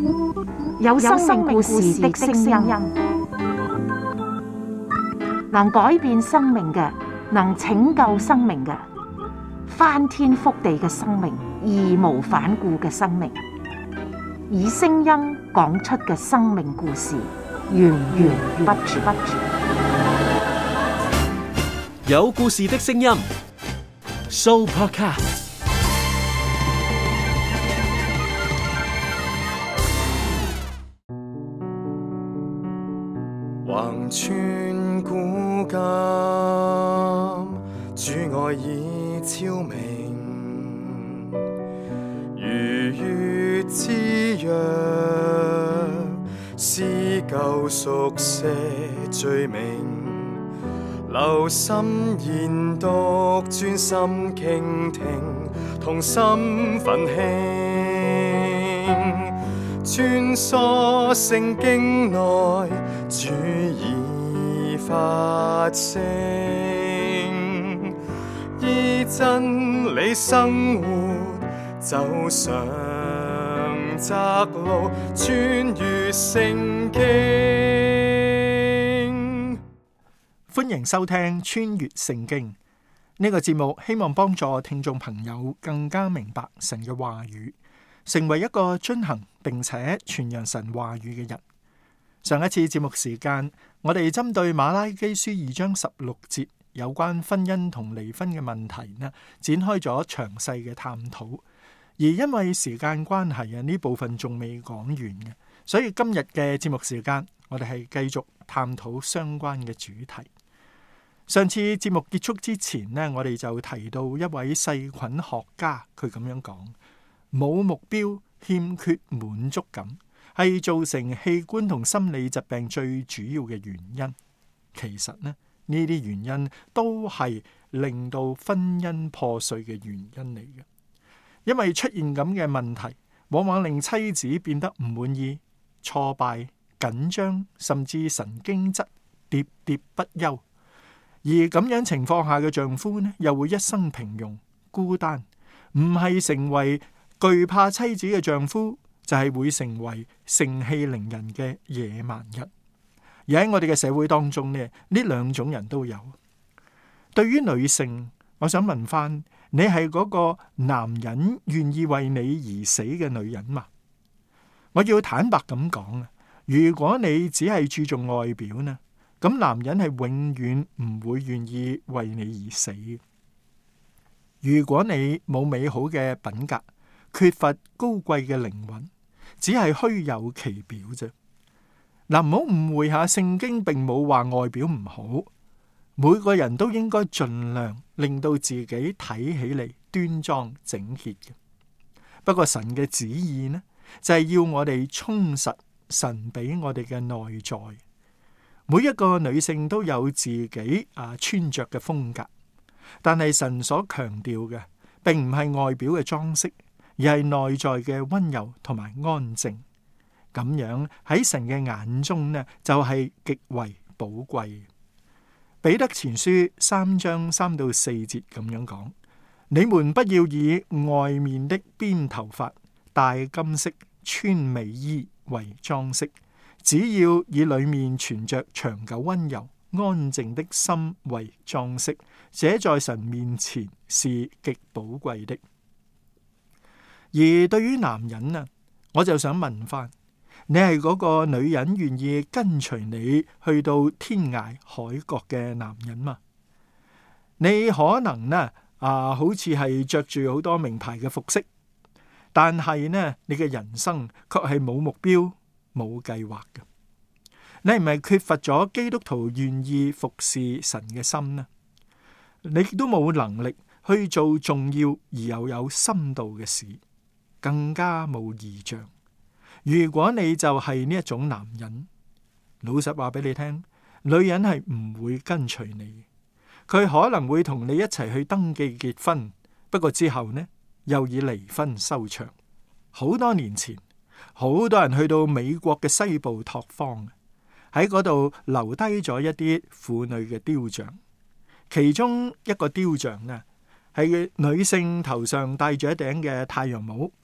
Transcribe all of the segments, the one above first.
有生命故事的聲音，能改變生命嘅，能拯救生命嘅，翻天覆地嘅生命，義無反顧嘅生命，以聲音講出嘅生命故事，源源不絕。 有故事的聲音 ，Sooopodcast。 橫穿古今，主愛已超明，如月之約，撕舊熟寫罪名，留心研讀，專心傾聽，同心奮興，穿梭聖經內，主已發聲，依真理生活，走上窄路，穿越聖經。 歡迎收聽穿越聖經呢個節目，希望幫助聽眾朋友更加明白神嘅話語，成為一個遵行並且傳揚神話語嘅人。上一次節目時間，我哋針對馬拉基書2章16節有關婚姻同離婚嘅問題呢，展開咗詳細嘅探討。而因為時間關係啊，呢部分仲未講完嘅，所以今日嘅節目時間，我哋係繼續探討相關嘅主題。上次節目結束之前呢，我哋就提到一位細菌學家，佢咁樣講：冇目標、欠缺滿足感，係造成器官同心理疾病最主要嘅原因。其實呢啲原因都係令到婚姻破碎嘅原因嚟嘅。因為出現咁嘅問題，往往令妻子變得唔滿意、挫敗、緊張，甚至神經質、喋喋不休。而咁樣情況下嘅丈夫呢，又會一生平庸、孤單，唔係成為懼怕妻子嘅丈夫，就係會成為盛氣凌人嘅野蠻人。而喺我哋嘅社會當中呢，呢兩種人都有。對於女性，我想問翻，你係嗰個男人願意為你而死嘅女人嘛？我要坦白咁講啊，如果你只係注重外表呢，咁男人係永遠唔會願意為你而死。如果你冇美好嘅品格，缺乏高貴嘅靈魂，只係虛有其表啫。嗱，唔好誤會下，聖經並冇話外表唔好，每個人都應該盡量令到自己睇起嚟端莊整潔嘅。不過神嘅旨意呢，就係要我哋充實神俾我哋嘅內在。每一個女性都有自己穿着嘅風格，但係神所強調嘅並唔係外表嘅裝飾，而係內在嘅溫柔同埋安靜。咁樣喺神嘅眼中呢，就係極為寶貴。彼得前書3章3到4節咁樣講：你們不要以外面的辮頭髮、戴金飾、穿美衣為裝飾，只要以裏面存着長久溫柔安靜的心為裝飾，這在神面前是極寶貴的。而對於男人啊，我就想問翻，你係嗰個女人願意跟隨你去到天涯海角嘅男人嘛？你可能呢好似係着住好多名牌嘅服飾，但係呢，你嘅人生卻係冇目標、冇計劃嘅。你係咪缺乏咗基督徒願意服侍神嘅心呢？你亦都冇能力去做重要而又有深度嘅事，更加冇異象。如果你就係呢一種男人，老實話俾你聽，女人係唔會跟隨你，佢可能會同你一齊去登記結婚，不過之後呢，又以離婚收場。好多年前，好多人去到美國嘅西部拓荒，喺嗰度留低咗一啲婦女嘅雕像，其中一個雕像呢，係女性頭上戴住一頂嘅太陽帽，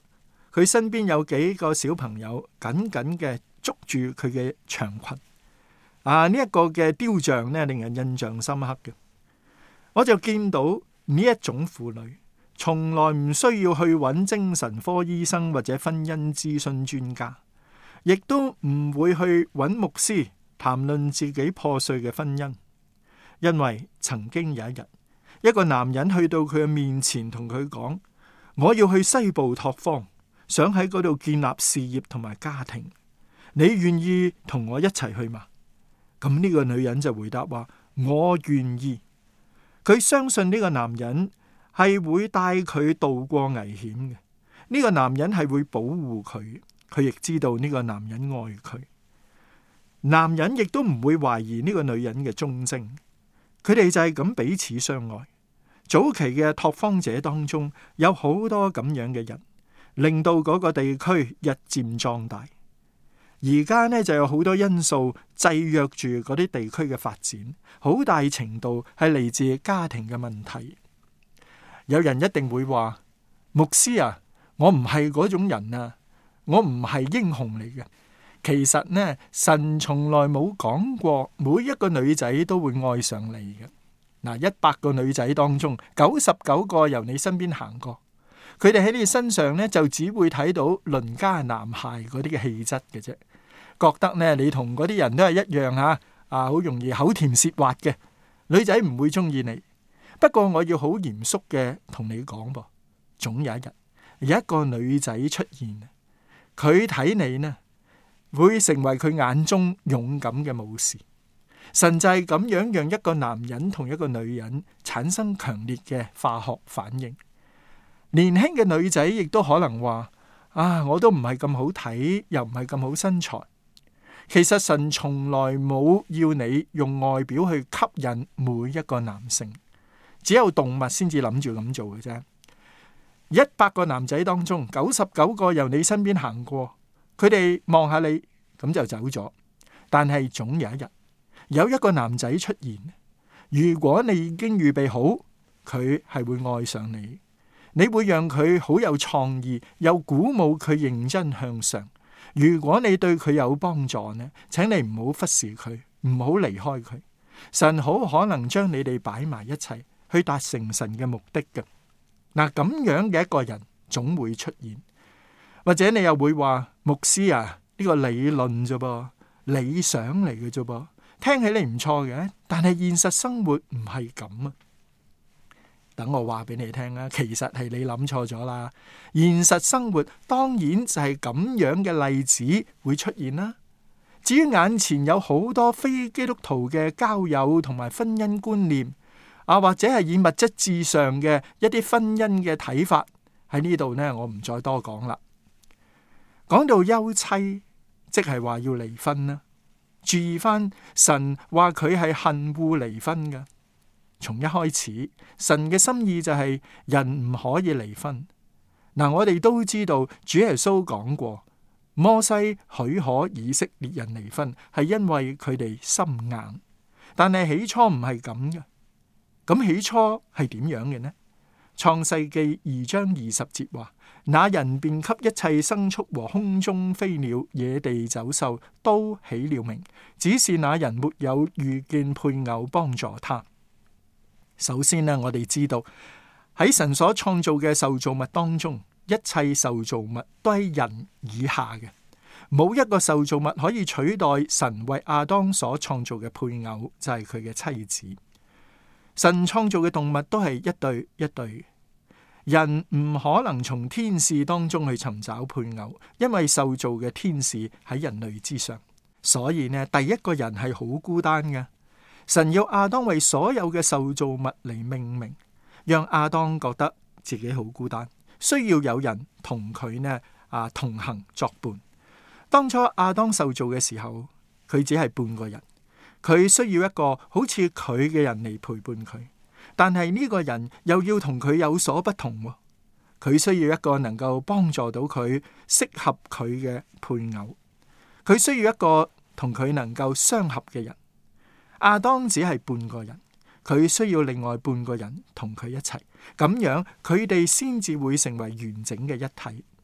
佢身邊有幾個小朋友緊緊嘅捉住佢嘅長裙。呢一個嘅雕像呢，令人印象深刻嘅。我就見到呢一種婦女，從來唔需要去揾精神科醫生或者婚姻諮詢專家，亦都唔會去揾牧師談論自己破碎嘅婚姻，因為曾經有一日，一個男人去到佢嘅面前同佢講：我要去西部拓荒，想喺嗰度建立事業同埋家庭，你願意同我一齊去嗎？咁呢個女人就回答話：我願意。佢相信呢個男人係會帶佢渡過危險嘅，呢個男人係會保護佢，佢亦知道呢個男人愛佢。男人亦都唔會懷疑呢個女人嘅忠貞，佢哋就係咁彼此相愛。早期嘅拓荒者當中有好多咁樣嘅人，令到嗰個地區日漸壯大。而家呢就有好多因素制約住嗰啲地區嘅發展，好大程度係嚟自家庭嘅問題。有人一定會話：牧師啊，我唔係嗰種人啊，我唔係英雄嚟嘅。其實呢，神從來冇講過每一個女仔都會愛上你嘅。100個女仔當中，99個由你身邊行過，佢哋喺你身上呢，就只會睇到鄰家男孩嗰啲嘅氣質嘅啫，覺得呢你同嗰啲人都係一樣好容易口甜舌滑嘅，女仔唔會中意你。不過我要好嚴肅嘅同你講噃，總有一日有一個女仔出現，佢睇你呢會成為佢眼中勇敢嘅武士。神就係咁樣讓一個男人同一個女人產生強烈嘅化學反應。年輕嘅女仔亦都可能話：我都唔係咁好睇，又唔係咁好身材。其實神從來冇要你用外表去吸引每一個男性，只有動物先至諗住咁做嘅啫。100個男仔當中，99個由你身邊行過，佢哋望下你咁就走咗。但係總有一日，有一個男仔出現，如果你已經預備好，佢係會愛上你，你會讓佢好有創意，又鼓舞佢認真向上。如果你對佢有幫助呢，請你唔好忽視佢，唔好離開佢。神好可能將你哋擺埋一齊，去達成神嘅目的嘅。咁樣嘅一個人總會出現。或者你又會話：牧師啊，呢個理論啫噃，理想嚟嘅啫噃，聽起嚟唔錯嘅，但係現實生活唔係咁啊。等我話俾你聽啦，其實係你諗錯咗啦。現實生活當然就係咁樣嘅例子會出現啦。至於眼前有好多非基督徒嘅交友同埋婚姻觀念或者係以物質至上嘅一啲婚姻嘅睇法，喺呢度呢，我唔再多講啦。講到休妻，即係話要離婚啦。注意翻，神話佢係恨惡離婚嘅。從一開始，神嘅心意就係人唔可以離婚。我哋都知道主耶穌講過，摩西許可以色列人離婚，係因為佢哋心硬。但係起初唔係咁嘅。咁起初係點樣嘅呢？創世記2章20節話：那人便給一切牲畜和空中飛鳥、野地走獸都起了名，只是那人沒有遇見配偶幫助他。首先呢，我哋知道喺神所創造嘅受造物當中，一切受造物都係人以下嘅，冇一個受造物可以取代神為亞當所創造嘅配偶，就係佢嘅妻子。神創造嘅動物都係一對一對，人唔可能從天使當中去尋找配偶，因為受造嘅天使喺人類之上，所以呢，第一個人係好孤單嘅。神要亞當為所有嘅受造物嚟命名，讓亞當覺得自己好孤單，需要有人同佢呢同行作伴。當初亞當受造嘅時候，佢只係半個人，佢需要一個好似佢嘅人嚟陪伴佢，但係呢個人又要同佢有所不同喎。佢需要一個能夠幫助到佢、適合佢嘅配偶，佢需要一個同佢能夠相合嘅人。亞當只係半個人，佢需要另外半個人同佢一齊，咁樣佢哋先至會成為完整嘅一體。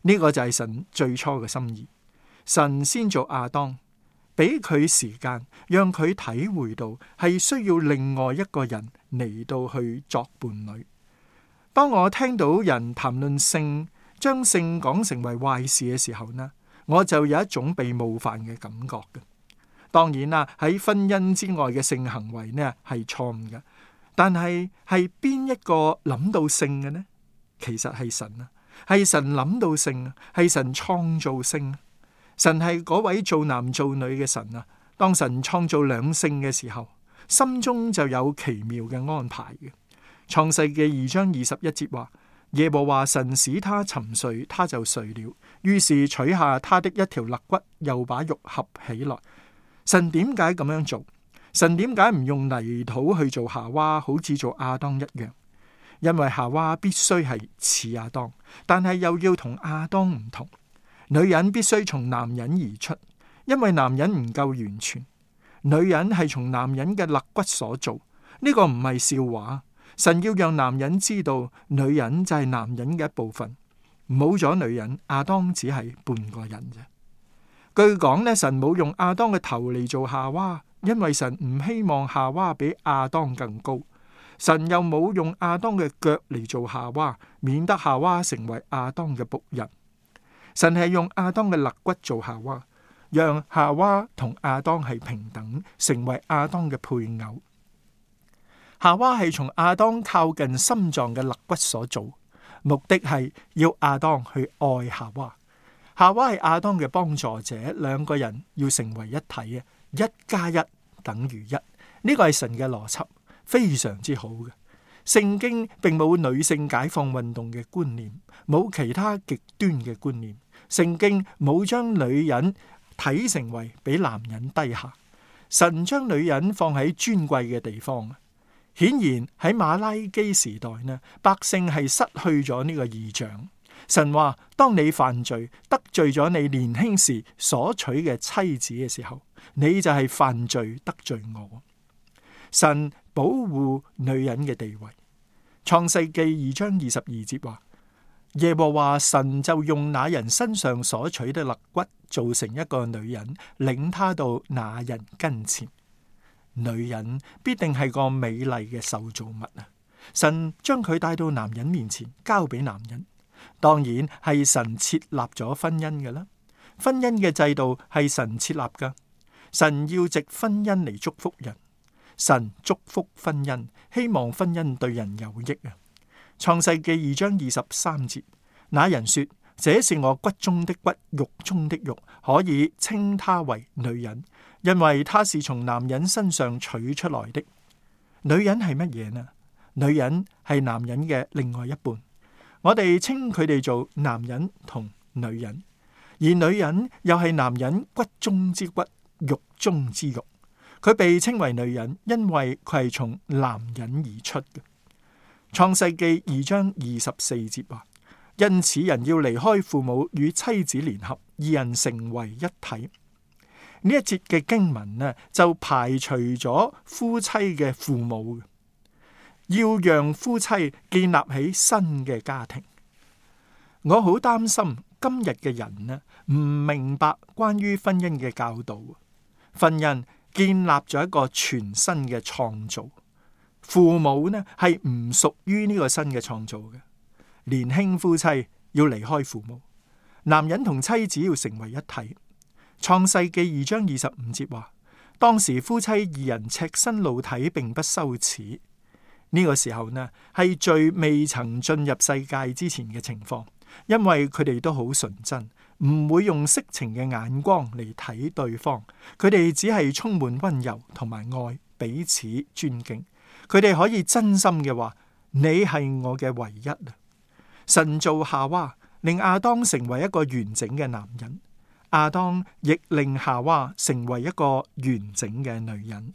呢個就係神最初嘅心意。神先做亞當，俾佢時間，讓佢體會到係需要另外一個人嚟到去作伴侶。當我聽到人談論性，將性講成為壞事嘅時候呢，我就有一種被冒犯嘅感覺嘅。當然啦，喺婚姻之外嘅性行為呢係錯誤嘅，但係邊一個諗到性嘅呢？其實係神啊，係神諗到性啊，係神創造性啊。神係嗰位造男造女嘅神啊。當神創造兩性嘅時候，心中就有奇妙嘅安排嘅。創世記2章21節話：耶和華神使他沉睡，他就睡了。於是取下他的一條肋骨，又把肉合起來。神點解咁樣做？神點解唔用泥土去做夏娃，好似做亞當一樣？因為夏娃必須係似亞當，但係又要同亞當唔同。女人必須從男人而出，因為男人唔夠完全。女人係從男人嘅肋骨所做，呢個唔係笑話。神要讓男人知道，女人就係男人嘅一部分。冇咗女人，亞當只係半個人啫。據講呢，神冇用亞當嘅頭嚟做夏娃，因為神唔希望夏娃比亞當更高。神又冇用亞當嘅腳嚟做夏娃，免得夏娃成為亞當嘅僕人。神係用亞當嘅肋骨做夏娃，讓夏娃同亞當係平等，成為亞當嘅配偶。夏娃係從亞當靠近心臟嘅肋骨所做，目的係要亞當去愛夏娃。夏娃係亞當嘅幫助者，兩個人要成為一體啊，1+1等於1。呢個係神嘅邏輯，非常之好嘅。聖經並冇女性解放運動嘅觀念，冇其他極端嘅觀念。聖經冇將女人睇成為比男人低下。神將女人放喺尊貴嘅地方。顯然喺馬拉基時代呢，百姓係失去咗呢個異象。神話：當你犯罪得罪咗你年輕時所娶嘅妻子嘅時候，你就係犯罪得罪我。神保護女人嘅地位。創世記2章22節話：耶和華神就用那人身上所取的肋骨做成一個女人，領他到那人跟前。女人必定係個美麗嘅受造物啊！神將佢帶到男人面前，交俾男人。當然係神設立咗婚姻嘅啦。婚姻嘅制度係神設立噶。神要藉婚姻嚟祝福人。神祝福婚姻，希望婚姻對人有益啊！創世記2章23節，那人說：這是我骨中的骨，肉中的肉，可以稱她為女人，因為她是從男人身上取出來的。女人係乜嘢呢？女人係男人嘅另外一半，我哋稱佢哋做男人同女人，而女人又係男人骨中之骨，肉中之肉。佢被稱為女人，因為佢係從男人而出嘅。創世記2章24節話：因此人要離開父母，與妻子聯合，二人成為一體。呢一節嘅經文呢，就排除咗夫妻嘅父母，要讓夫妻建立起新嘅家庭。我好擔心今日嘅人呢，唔明白關於婚姻嘅教導。婚姻建立咗一個全新嘅創造，父母呢係唔屬於呢個新嘅創造嘅。年輕夫妻要離開父母，男人同妻子要成為一體。創世記2章25節話：當時夫妻二人赤身露體，並不羞恥。呢個時候呢係罪未曾進入世界之前嘅情況，因為佢哋都好純真，唔會用色情嘅眼光嚟睇對方。佢哋只係充滿溫柔同埋愛，彼此尊敬。佢哋可以真心嘅話：你係我嘅唯一啊！神造夏娃，令亞當成為一個完整嘅男人。亞當亦令夏娃成為一個完整嘅女人。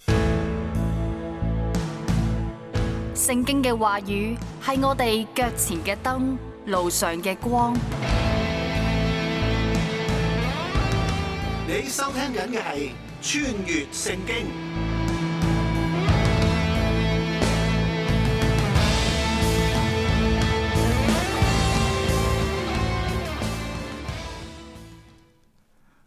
聖經嘅話語係我哋腳前嘅燈，路上嘅光。 你收聽緊嘅係穿越聖經。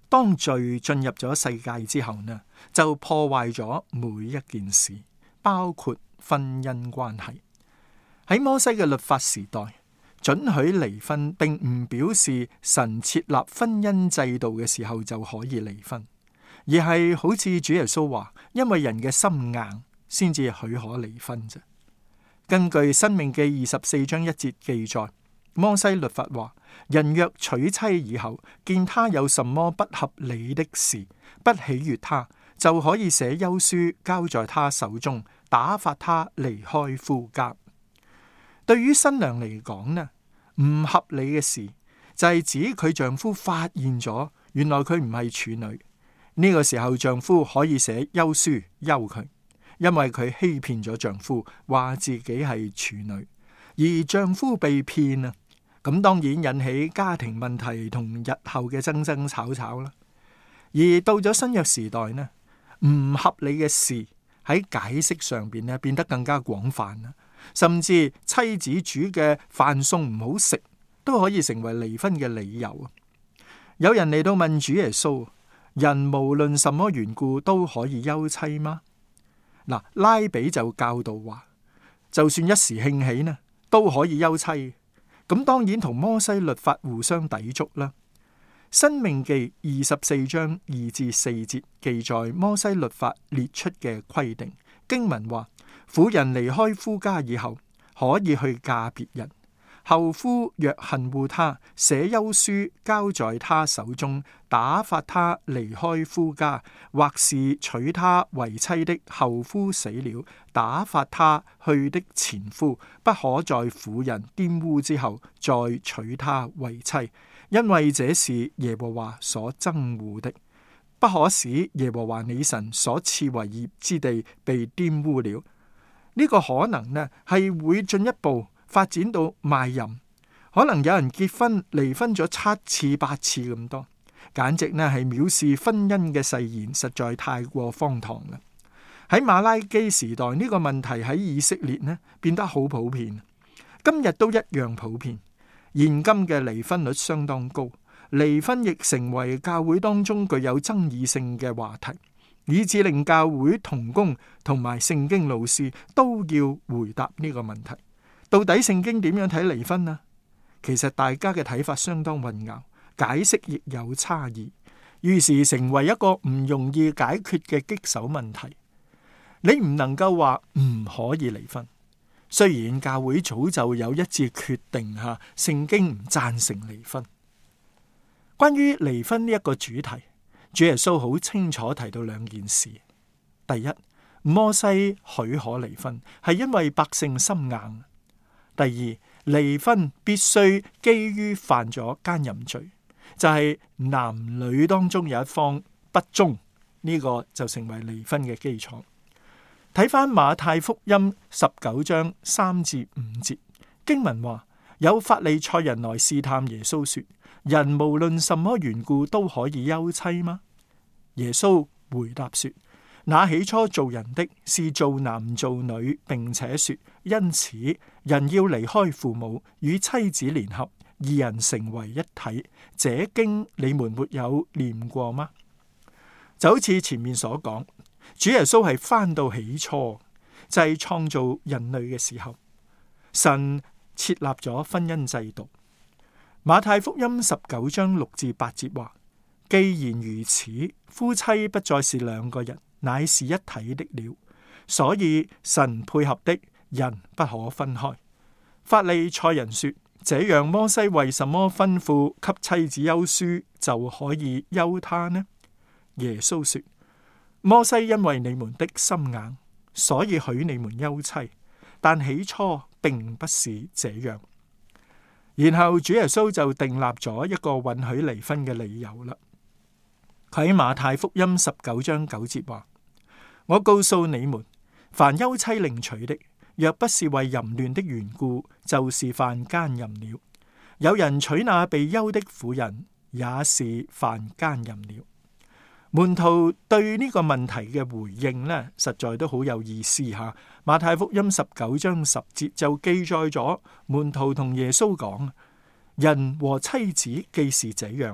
當罪進入咗世界之後呢，就破壞咗每一件事，包括婚姻關係。喺摩西嘅律法時代，准許離婚並唔表示神設立婚姻制度嘅時候就可以離婚，而係好似主耶穌話，因為人嘅心硬先至許可離婚啫。根據申命記24章1節記載，摩西律法話，人若娶妻以後，見他有什麼不合理的事，不喜悅他，就可以寫休書交在他手中，打發他離開夫家。對於新娘嚟講呢，唔合理嘅事就係指佢丈夫發現咗原來佢唔係處女，呢個時候丈夫可以寫休書休佢，因為佢欺騙咗丈夫，話自己係處女，而丈夫被騙啊，咁當然引起家庭問題同日後嘅爭爭吵吵啦。而到咗新約時代呢，唔合理嘅事喺解釋上邊呢變得更加廣泛啦，甚至妻子煮嘅飯餸唔好食都可以成為離婚嘅理由啊。有人嚟到問主耶穌，人無論什麼緣故都可以休妻嗎？嗱，拉比就教導話，就算一時興起呢，都可以休妻。咁當然同摩西律法互相抵觸啦。申命記24章2至4節記載摩西律法列出嘅規定，經文話，婦人離開夫家以後，可以去嫁別人。後夫若恨惡他，寫休書交在他手中，打發他離開夫家，或是娶她為妻的後夫死了，打發他去的前夫，不可在婦人玷污之後再娶她為妻，因為這是耶和華所憎惡的。不可使耶和華你神所賜為業之地被玷污了。呢個可能呢係會進一步發展到賣淫，可能有人結婚離婚咗7次8次咁多，簡直呢係藐視婚姻嘅誓言，實在太過荒唐啦。喺馬拉基時代，呢個問題喺以色列呢變得好普遍，今日都一樣普遍。現今嘅離婚率相當高，離婚亦成為教會當中具有爭議性嘅話題，以致令教會同工同埋聖經老師都要回答呢個問題。到底聖經點樣睇離婚啊？其實大家嘅睇法相當混淆，解釋亦有差異，於是成為一個唔容易解決嘅棘手問題。你唔能夠話唔可以離婚，雖然教會早就有一致決定下，聖經唔贊成離婚。關於離婚呢一個主題，主耶穌好清楚提到2件事。第一，摩西許可離婚係因為百姓心硬。第二，離婚必須基於犯咗姦淫罪，就係男女當中有一方不忠，呢個就成為離婚嘅基礎。睇返馬太福音19章3至5節，經文話，有法利賽人來試探耶穌說，人無論什麼緣故都可以休妻嗎？耶穌回答說，那起初造人的是造男造女，並且說，因此人要離開父母，與妻子聯合，二人成為一體。這經你們沒有念過嗎？就好似前面所講，主耶穌係返到起初，就係創造人類嘅時候，神設立咗婚姻制度。馬太福音19章6至8節話，既然如此，夫妻不再是兩個人，乃是一體的了。所以神配合的人不可分開。法利賽人說，這樣摩西為什麼吩咐給妻子休書就可以休他呢？耶穌說，摩西因為你們的心硬，所以許你們休妻，但起初並不是這樣。然後主耶穌就訂立咗一個允許離婚嘅理由啦。佢喺馬太福音19章9節話，我告訴你們，凡休妻另娶的，若不是為淫亂的緣故，就是犯姦淫了。有人娶那被休的婦人，也是犯姦淫了。門徒對呢個問題嘅回應呢，實在都好有意思吓。馬太福音19章10節就記載咗門徒同耶穌講，人和妻子既是這樣，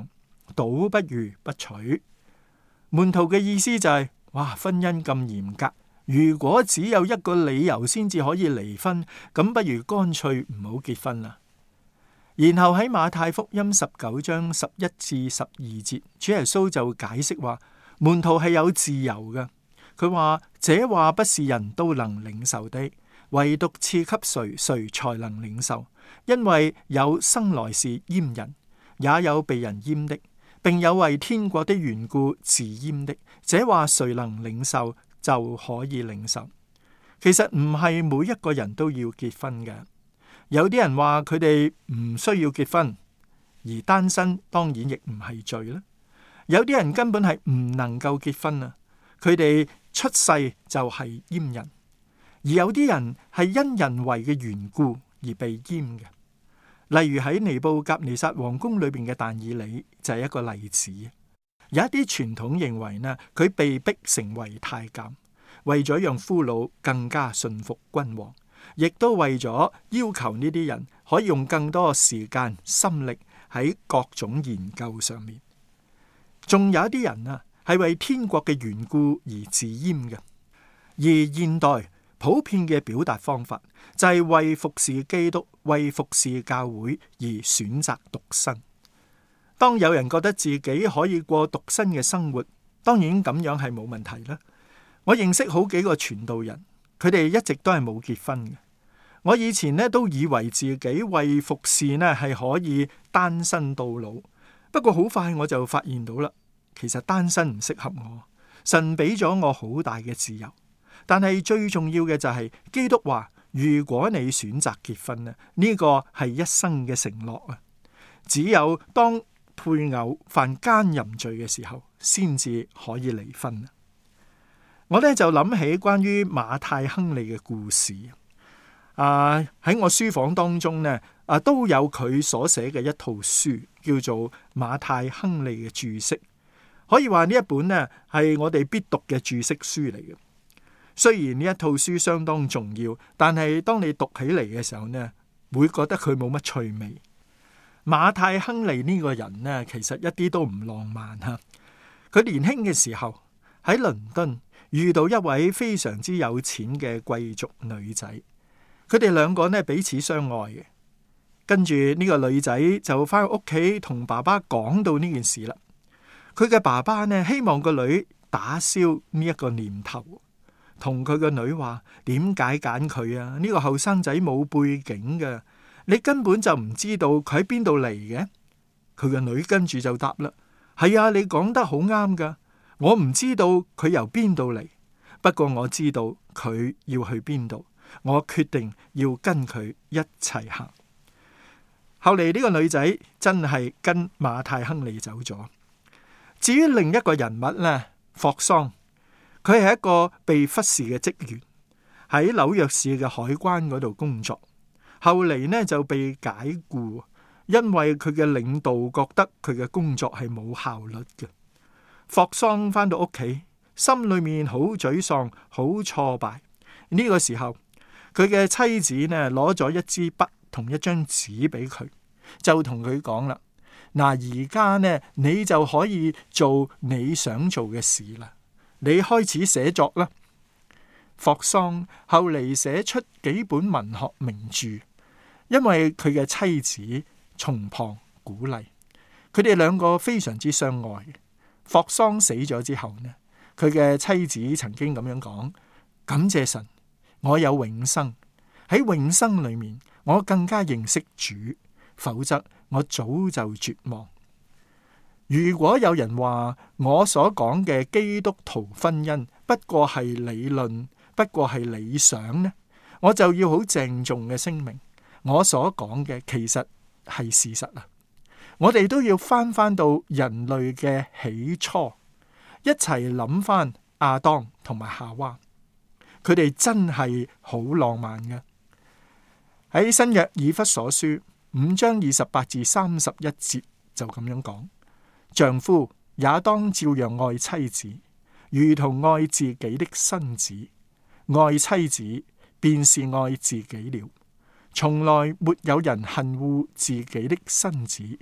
倒不如不娶。門徒嘅意思就係，哇，婚姻咁嚴格，如果只有一個理由先至可以離婚，咁不如乾脆唔好結婚啦。然後喺馬太福音19章11至12節，主耶穌就解釋話，門徒係有自由嘅。佢話，這話不是人都能領受的，唯獨賜給誰，誰才能領受。因為有生來是閹人，也有被人閹的，並有為天國的緣故自閹的。這話誰能領受，就可以領受。其實唔係每一個人都要結婚嘅。有啲人話佢哋唔需要結婚，而單身當然亦唔係罪啦。有啲人根本係唔能夠結婚啊，佢哋出世就係閹人，而有啲人係因人為嘅緣故而被閹嘅。例如喺尼布甲尼撒皇宮裏邊嘅但以理就係一個例子。有一啲傳統認為呢，佢被逼成為太監，為咗讓俘虜更加順服君王，亦都為咗要求呢啲人可以用更多時間心力喺各種研究上面。仲有一啲人啊，係為天國嘅緣故而自閹嘅。而現代普遍嘅表達方法就係為服侍基督、為服侍教會而選擇獨身。當有人覺得自己可以過獨身嘅生活，當然咁樣係冇問題啦。我認識好幾個傳道人，佢哋一直都係冇結婚嘅。我以前呢都以為自己為服侍呢係可以單身到老，不過好快我就發現到啦，其實單身唔適合我。神俾咗我好大嘅自由，但係最重要嘅就係基督話，如果你選擇結婚呢，呢個係一生嘅承諾啊。只有當配偶犯奸淫罪嘅時候，先至可以離婚。我呢就諗起關於馬太亨利嘅故事。喺我書房當中呢，都有佢所寫嘅一套書，叫做馬太亨利嘅注釋。可以話呢一本呢係我哋必讀嘅注釋書嚟嘅。雖然呢一套書相當重要，但係當你讀起嚟嘅時候呢，會覺得佢冇乜趣味。馬太亨利呢個人呢，其實一啲都唔浪漫吓。佢年輕嘅時候喺倫敦遇到一位非常之有錢嘅貴族女仔，佢哋兩個呢彼此相愛嘅。跟住呢個女仔就翻屋企同爸爸講到呢件事啦。佢嘅爸爸呢希望個女打消呢一個念頭，同佢個女話：點解揀佢啊？呢個後生仔冇背景嘅，你根本就唔知道佢喺邊度嚟嘅。佢個女跟住就答啦：係啊，你講得好啱噶，我唔知道佢由邊度嚟，不過我知道佢要去邊度，我決定要跟佢一齊行。後嚟呢個女仔真係跟馬太亨利走咗。至於另一個人物呢，霍桑，佢係一個被忽視嘅職員，喺紐約市嘅海關嗰度工作。後嚟呢就被解僱，因為佢嘅領導覺得佢嘅工作係冇效率嘅。霍桑返到屋企，心裏面好沮喪，好挫敗。呢個時候，佢嘅妻子呢攞咗一支筆同一張紙俾佢，就同佢講啦：嗱，而家呢你就可以做你想做嘅事啦，你開始寫作啦。霍桑後嚟寫出幾本文學名著，因為佢嘅妻子從旁鼓勵，佢哋兩個非常之相愛。霍桑死咗之後呢，佢嘅妻子曾經咁樣講：感謝神，我有永生，喺永生裏面我更加認識主，否則我早就絕望。如果有人話我所講嘅基督徒婚姻不過係理論，不過係理想呢，我就要好鄭重嘅聲明，我所講嘅其實係事實啊！我哋都要翻到人類嘅起初，一齊諗翻亞當同埋夏娃，佢哋真係好浪漫嘅。喺新約以弗所書5章28至31節就咁樣講：丈夫也當照樣愛妻子，如同愛自己的身子；愛妻子便是愛自己了。從來沒有人恨惡自己的身子，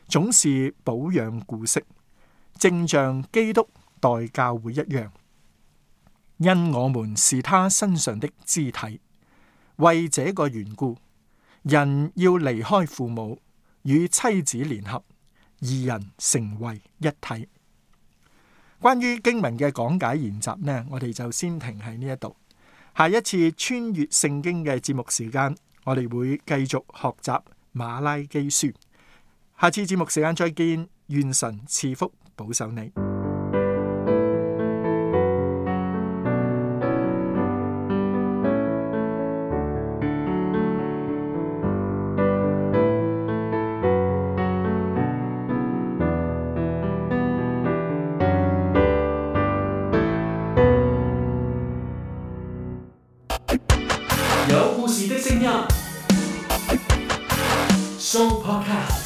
總是保養顧惜，正像基督待教會一樣。因我們是他身上的肢體，為這個緣故，人要離開父母，與妻子聯合，二人成為一體。關於經文嘅講解研習呢，我哋就先停喺呢一度。下一次穿越聖經嘅節目時間，我哋會繼續學習馬拉基書。下次節目時間再見，願神賜福保守你。 有故事的聲音，Show Podcast。